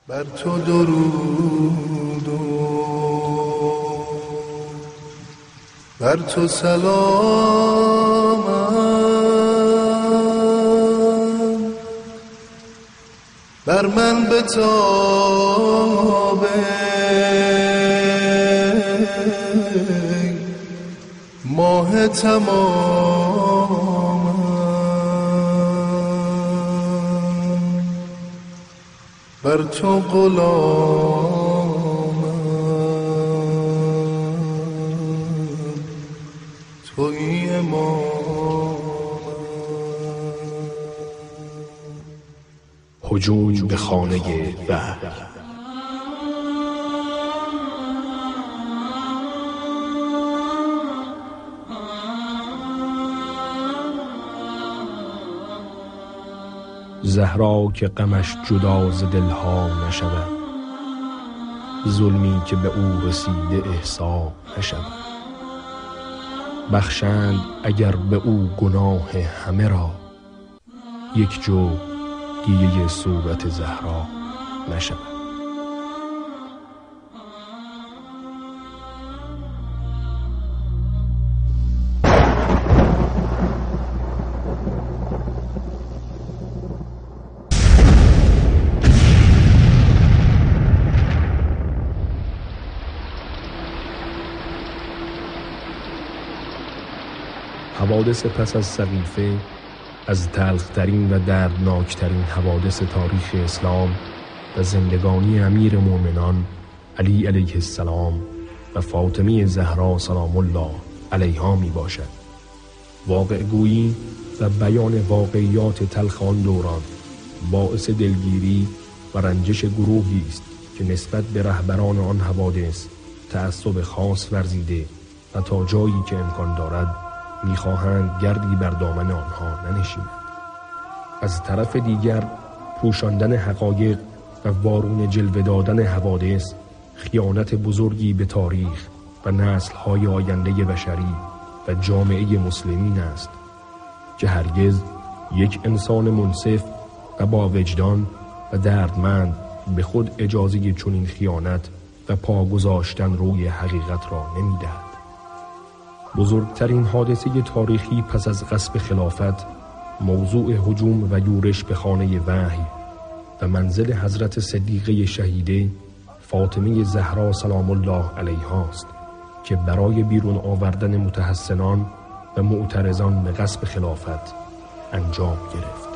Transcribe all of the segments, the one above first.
بر تو درود و بر تو سلامم، بر من بتابه ماه تمامم، بر تو غلامم، تویی امامم. هجوم به خانه وحی. زهرا که غمش جدا ز دلها نشود، ظلمی که به او رسیده احصا نشود. بخشند اگر به او گناه همه را، یک جو دیده صورت زهرا نشود. حوادث پس از سقیفه از تلخترین و دردناکترین حوادث تاریخ اسلام و زندگانی امیر مومنان علی علیه السلام و فاطمه زهرا سلام الله علیها می باشد. واقع گویی و بیان واقعیات تلخ آن دوران باعث دلگیری و رنجش گروهی است که نسبت به رهبران آن حوادث تعصب خاص ورزیده و تا جایی که امکان دارد می‌خواهند گردی بر دامن آنها ننشیند. از طرف دیگر پوشاندن حقایق و وارون جلوه دادن حوادث خیانت بزرگی به تاریخ و نسل‌های آینده بشری و جامعه مسلمین است که هرگز یک انسان منصف و با وجدان و دردمند به خود اجازه چنین خیانت و پا گذاشتن روی حقیقت را نمی‌دهد. بزرگترین حادثه تاریخی پس از غصب خلافت موضوع هجوم و یورش به خانه وحی و منزل حضرت صدیقه شهیده فاطمه زهرا سلام الله علیها است که برای بیرون آوردن متحسنان و معترضان به غصب خلافت انجام گرفت.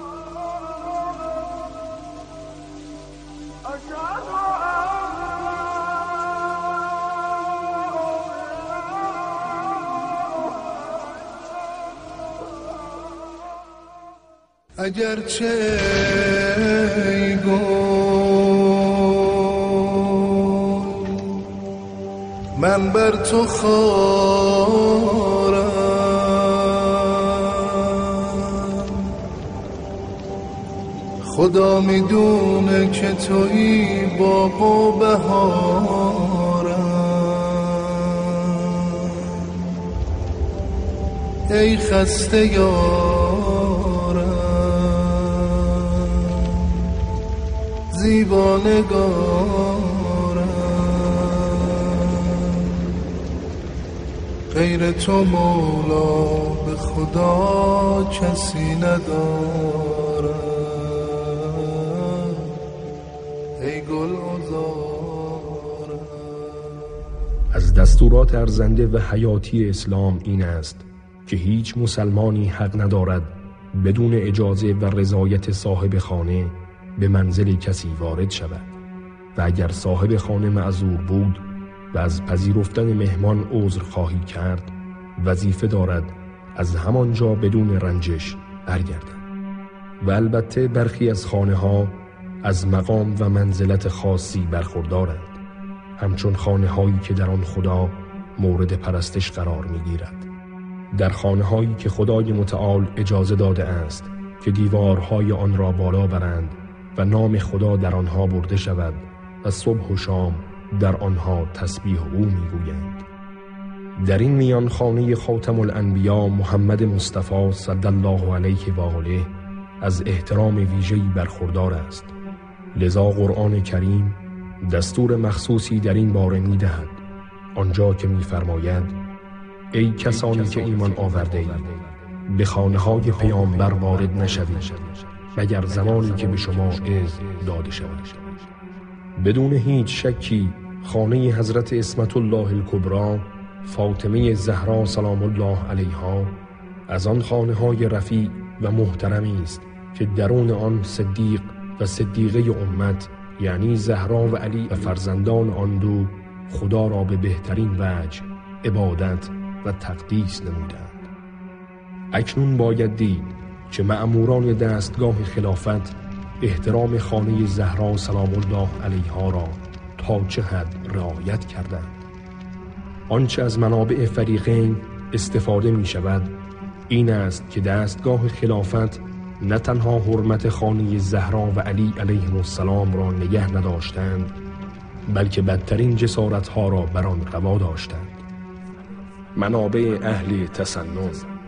اگرچه ای گل من بر تو خارم، خدا میدونه که تویی باغ و بهارم. ای خسته یارم زیبا نگارم، غیر تو مولا به خدا کسی ندارم. ای گل عذارم. از دستورات ارزنده و حیاتی اسلام این است که هیچ مسلمانی حق ندارد بدون اجازه و رضایت صاحب خانه به منزل کسی وارد شود و اگر صاحب خانه معذور بود و از پذیرفتن مهمان عذر خواهی کرد وظیفه دارد از همانجا بدون رنجش برگردد. و البته برخی از خانه ها از مقام و منزلت خاصی برخوردارند، همچون خانه هایی که در آن خدا مورد پرستش قرار می گیرد. در خانه هایی که خدای متعال اجازه داده است که دیوارهای آن را بالا برند و نام خدا در آنها برده شود و صبح و شام در آنها تسبیح او میگویند. در این میان خانه خاتم الانبیا محمد مصطفی صلی الله علیه و آله از احترام ویژه‌ای برخوردار است لذا قرآن کریم دستور مخصوصی در این باره می دهد، آنجا که می فرماید ای کسانی که ایمان آورده اید به خانه های پیامبر وارد نشوید مگر زمانی که به شما اذن داده شود. بدون هیچ شکی خانه حضرت عصمت الله الکبری فاطمه زهرا سلام الله علیها از آن خانه های رفیع و محترمی است که درون آن صدیق و صدیقه امت یعنی زهرا و علی و فرزندان آن دو خدا را به بهترین وجه عبادت و تقدیس نمودند. اکنون باید دید که مأموران دستگاه خلافت احترام خانه زهرا سلام الله علیها را تا چه حد رعایت کردند. آنچه از منابع فریقین استفاده می شود این است که دستگاه خلافت نه تنها حرمت خانه زهرا و علی علیهم السلام را نگه نداشتند بلکه بدترین جسارتها را بر آن روا داشتند. منابع اهل تسنن.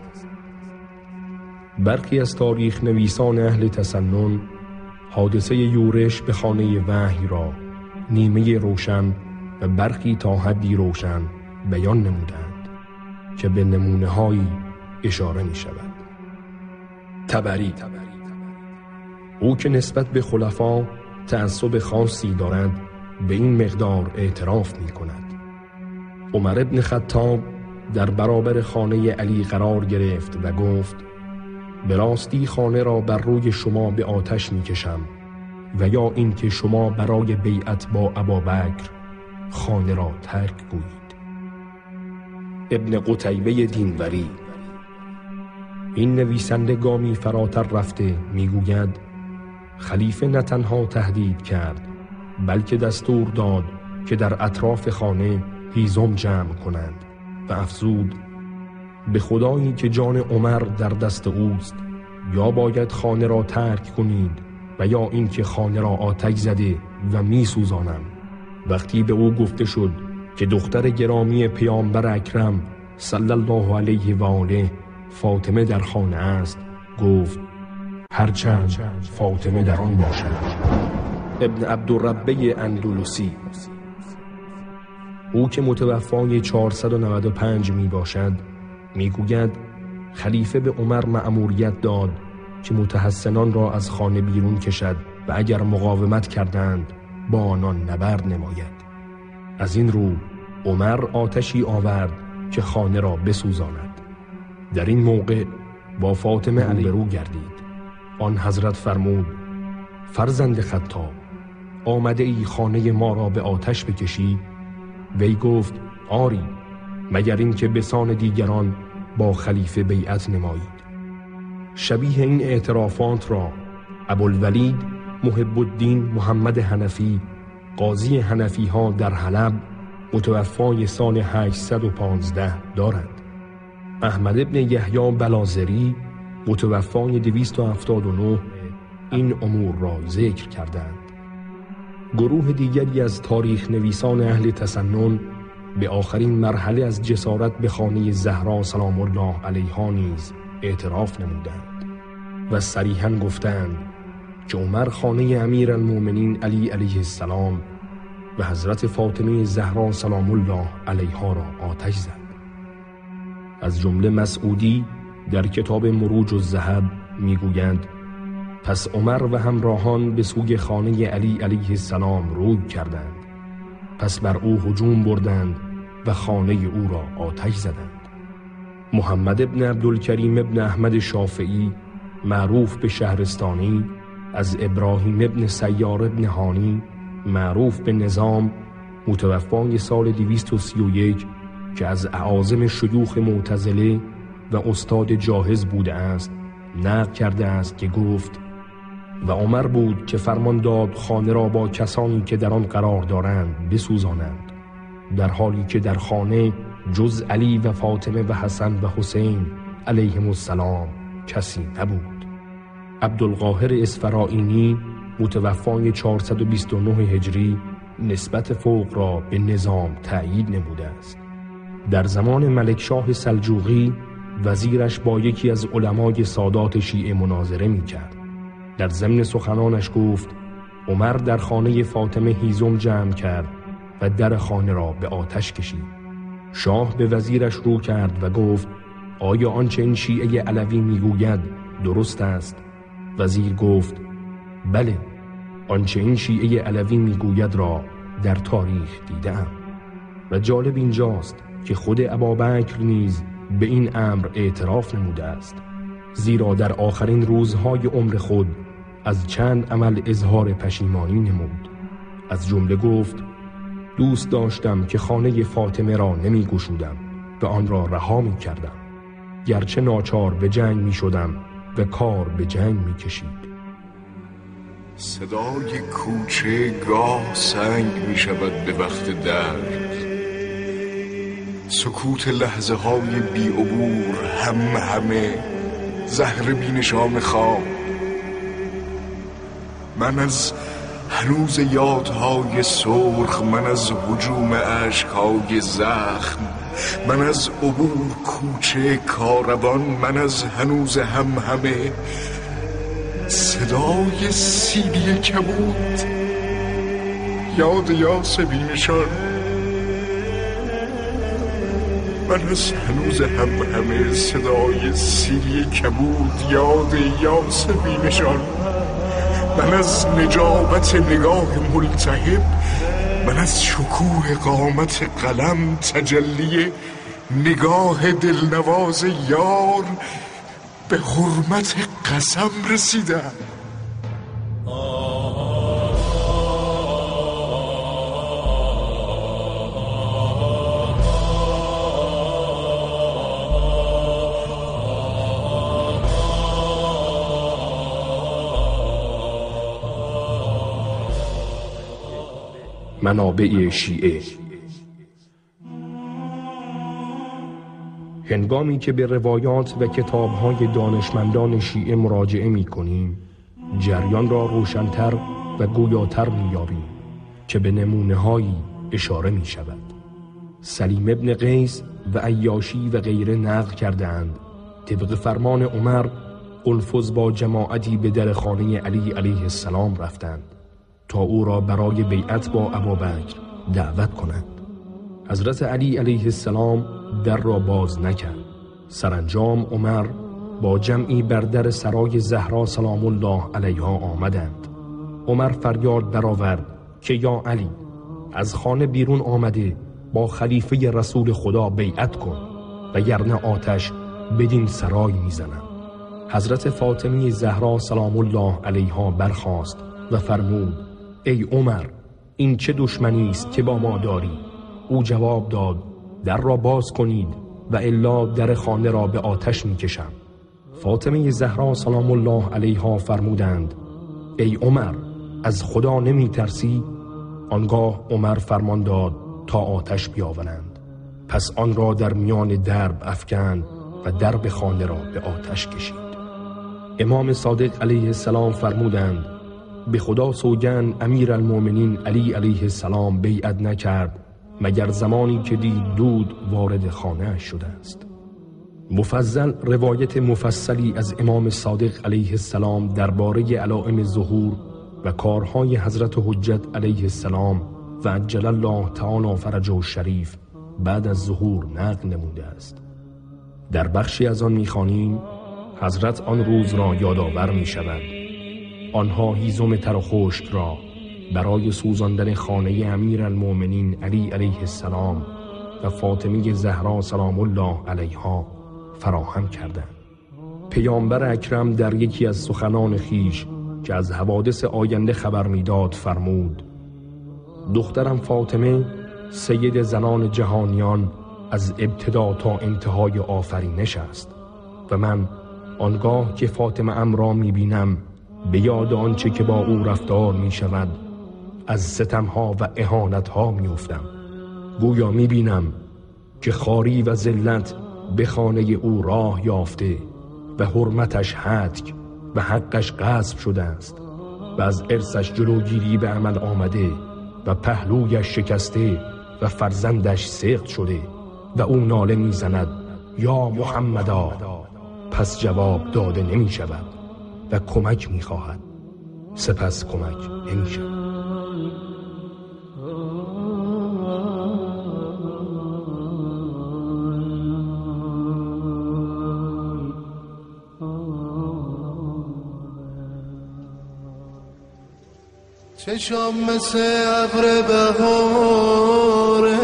برخی از تاریخ نویسان اهل تسنن حادثه یورش به خانه وحی را نیمه روشن و برخی تا حدی روشن بیان نمودند که به نمونه هایی اشاره می شود. طبری او که نسبت به خلفا تعصب خاصی دارد به این مقدار اعتراف می کند. عمر ابن خطاب در برابر خانه علی قرار گرفت و گفت به راستی خانه را بر روی شما به آتش می کشم و یا این که شما برای بیعت با ابابکر خانه را ترک گویید. ابن قتیبه دینوری. این نویسنده گامی فراتر رفته میگوید خلیفه نه تنها تهدید کرد بلکه دستور داد که در اطراف خانه هیزم جمع کنند و افزود به خدایی که جان عمر در دست اوست یا باید خانه را ترک کنید و یا اینکه خانه را آتش زده و می سوزانم. وقتی به او گفته شد که دختر گرامی پیامبر اکرم صلی الله علیه و آله فاطمه در خانه است گفت هرچند فاطمه در آن باشد. ابن عبدالربه اندلسی. او که متوفای 495 می باشد می گوید خلیفه به عمر مأموریت داد که متحسنان را از خانه بیرون کشد و اگر مقاومت کردند با آنان نبرد نماید. از این رو عمر آتشی آورد که خانه را بسوزاند. در این موقع با فاطمه روبرو گردید. آن حضرت فرمود فرزند خطاب آمده ای خانه ما را به آتش بکشی؟ وی گفت آری مگر این که بسان دیگران با خلیفه بیعت نمایید. شبیه این اعترافات را ابوالولید محب الدین محمد حنفی قاضی حنفی ها در حلب متوفای سال 815 دارند. احمد ابن یحیی بلازری متوفای 279 این امور را ذکر کردند. گروه دیگری از تاریخ نویسان اهل تسنن به آخرین مرحله از جسارت به خانه زهرا سلام الله علیها نیز اعتراف نمودند و صریحاً گفتند که عمر خانه امیر المؤمنین علی علیه السلام و حضرت فاطمه زهرا سلام الله علیها را آتش زد. از جمله مسعودی در کتاب مروج الذهب میگویند پس عمر و همراهان به سوی خانه علی علیه السلام روی کردند. پس بر او هجوم بردند و خانه او را آتش زدند. محمد ابن عبدالکریم ابن احمد شافعی معروف به شهرستانی از ابراهیم ابن سیار ابن هانی معروف به نظام متوفای سال 231 که از اعاظم شیوخ معتزله و استاد جاهز بوده است نقل کرده است که گفت و عمر بود که فرمان داد خانه را با کسانی که در آن قرار دارند بسوزانند، در حالی که در خانه جز علی و فاطمه و حسن و حسین علیهم السلام کسی نبود. عبدالقاهر اصفرائینی متوفای 429 هجری نسبت فوق را به نظام تأیید نموده است. در زمان ملکشاه سلجوقی وزیرش با یکی از علمای سادات شیعه مناظره می کرد. در ضمن سخنانش گفت عمر در خانه فاطمه هیزم جمع کرد و در خانه را به آتش کشید. شاه به وزیرش رو کرد و گفت آیا آنچه این شیعه علوی میگوید درست است؟ وزیر گفت بله، آنچه این شیعه علوی میگوید را در تاریخ دیدم. و جالب اینجاست که خود ابابکر نیز به این امر اعتراف نموده است، زیرا در آخرین روزهای عمر خود از چند عمل اظهار پشیمانی نمود. از جمله گفت دوست داشتم که خانه فاطمه را نمی گشودم و آن را رها می کردم، گرچه ناچار به جنگ می شدم و کار به جنگ می کشید. صدای کوچه گاه سنگ می شود به وقت درد، سکوت لحظه های بی عبور همه زهر بی نشان خواب. من از هنوز یادهای سرخ، من از هجوم اشکهای زخم، من از عبور کوچه کاروان، من از هنوز همه صدای سیلی کبود، یاد یاس بی نشان. من از هنوز همه صدای سیلی کبود، یاد یاس بی نشان. من از نجابت نگاه ملتهب، من از شکوه قامت قلم، تجلی نگاه دلنواز یار، به حرمت قسم رسیدم. منابع شیعه. هنگامی که به روایات و کتاب‌های دانشمندان شیعه مراجعه می‌کنیم، جریان را روشن‌تر و گویاتر می‌یابیم که به نمونه‌هایی اشاره می‌شود. سلیم ابن قیس و عیاشی و غیره نقل کردند طبق فرمان عمر الفظ با جماعتی به در خانه علی علیه السلام رفتند تا او را برای بیعت با ابوبکر دعوت کنند. حضرت علی علیه السلام در را باز نکرد. سرانجام عمر با جمعی بر در سرای زهرا سلام الله علیها آمدند. عمر فریاد برآورد که یا علی، از خانه بیرون آمده با خلیفه رسول خدا بیعت کن وگرنه آتش بدین سرای میزنم. حضرت فاطمه زهرا سلام الله علیها برخاست و فرمود ای عمر، این چه دشمنی است که با ما داری؟ او جواب داد در را باز کنید و الا در خانه را به آتش میکشم. فاطمه زهرا سلام الله علیها فرمودند ای عمر، از خدا نمی ترسی؟ آنگاه عمر فرمان داد تا آتش بیاورند. پس آن را در میان درب افکند و درب خانه را به آتش کشید. امام صادق علیه السلام فرمودند به خدا سوگند امیرالمؤمنین علی علیه السلام بیعت نکرد مگر زمانی که دید دود وارد خانه شده است. مفصل روایت مفصلی از امام صادق علیه السلام درباره علائم ظهور و کارهای حضرت حجت علیه السلام و عجل الله تعالی فرجه الشریف بعد از ظهور نقل نموده است. در بخشی از آن می‌خوانیم حضرت آن روز را یادآور می‌شوند. آنها هیزم تر و خشک را برای سوزاندن خانه امیرالمؤمنین علی علیه السلام و فاطمه زهرا سلام الله علیها فراهم کردند. پیامبر اکرم در یکی از سخنان خیش که از حوادث آینده خبر میداد فرمود دخترم فاطمه سید زنان جهانیان از ابتدا تا انتهای آفرینش است و من آنگاه که فاطمه ام را میبینم به یاد آنچه که با او رفتار میشود از ستمها و اهانتها میافتم. گویا میبینم که خواری و ذلت به خانه او راه یافته و حرمتش هتک و حقش غصب شده است و از ارثش جلوگیری به عمل آمده و پهلویش شکسته و فرزندش سقط شده و او ناله میزند یا محمدا، پس جواب داده نمی شود و کمک می خواهد. سپس کمک نمی‌شود. چشام مثل ابر بهاره،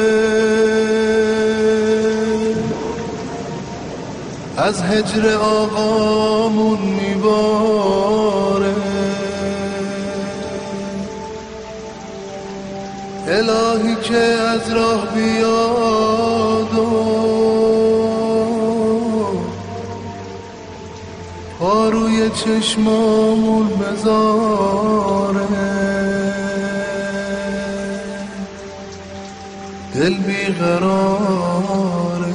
از هجر آقامون میباره. الهی که از راه بیاد و پا روی چشمامون بذاره. دل بیقراره،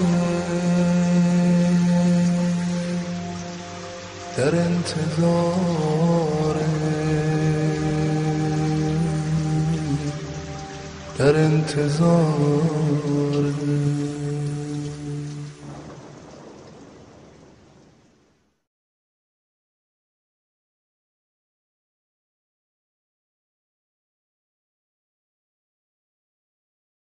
در انتظاره، در انتظاره.